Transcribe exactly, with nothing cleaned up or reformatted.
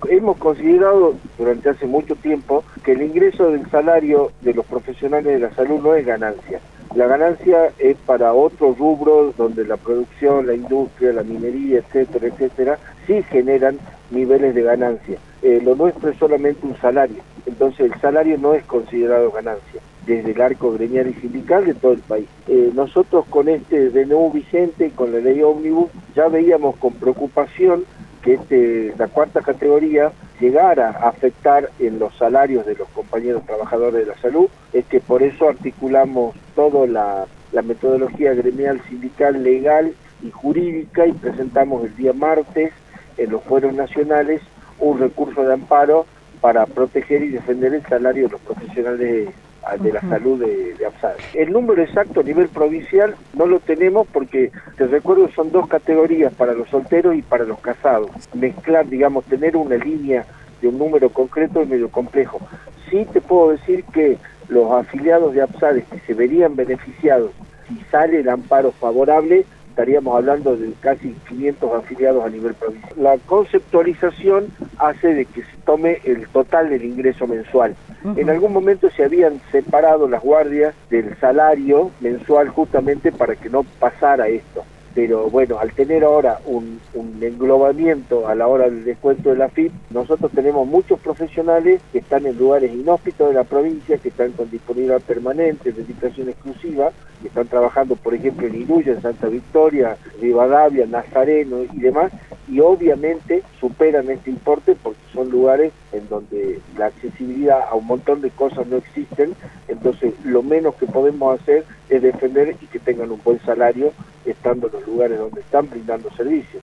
hemos considerado durante hace mucho tiempo que el ingreso del salario de los profesionales de la salud no es ganancia. La ganancia es para otros rubros donde la producción, la industria, la minería, etcétera, etcétera, sí generan niveles de ganancia. Eh, lo nuestro es solamente un salario, entonces el salario no es considerado ganancia desde el arco gremial y sindical de todo el país. Eh, nosotros con este D N U vigente y con la ley ómnibus ya veíamos con preocupación que este, la cuarta categoría llegara a afectar en los salarios de los compañeros trabajadores de la salud. Es que por eso articulamos toda la, la metodología gremial, sindical, legal y jurídica y presentamos el día martes en los fueros nacionales un recurso de amparo para proteger y defender el salario de los profesionales de la salud de, de APSADE. El número exacto a nivel provincial no lo tenemos porque, te recuerdo, son dos categorías, para los solteros y para los casados. Mezclar, digamos, tener una línea de un número concreto es medio complejo. Sí te puedo decir que los afiliados de APSADE que se verían beneficiados si sale el amparo favorable, estaríamos hablando de casi quinientos afiliados a nivel provincial. La conceptualización hace de que se tome el total del ingreso mensual. Uh-huh. En algún momento se habían separado las guardias del salario mensual justamente para que no pasara esto. Pero bueno, al tener ahora un, un englobamiento a la hora del descuento de la F I P, nosotros tenemos muchos profesionales que están en lugares inhóspitos de la provincia, que están con disponibilidad permanente, dedicación exclusiva, que están trabajando, por ejemplo, en Iruya, en Santa Victoria, Rivadavia, Nazareno y demás, y obviamente superan este importe porque son lugares en donde la accesibilidad a un montón de cosas no existen. Entonces lo menos que podemos hacer es defender y que tengan un buen salario estando en los lugares donde están brindando servicios.